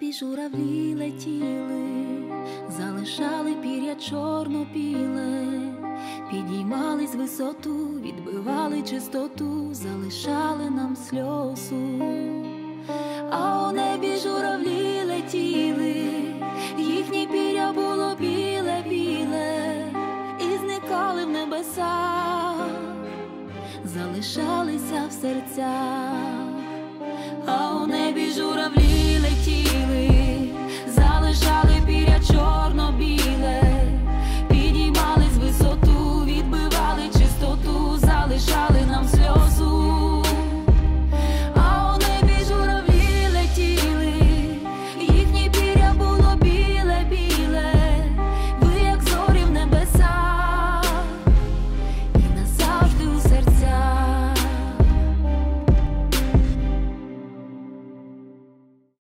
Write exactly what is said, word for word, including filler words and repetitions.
небі журавлі летіли, залишали пір'я чорно-біле, підіймались висоту, відбивали чистоту, залишали нам сльозу. А у небі журавлі летіли, їхнє пір'я було біле-біле, і зникали в небесах, залишалися в серцях.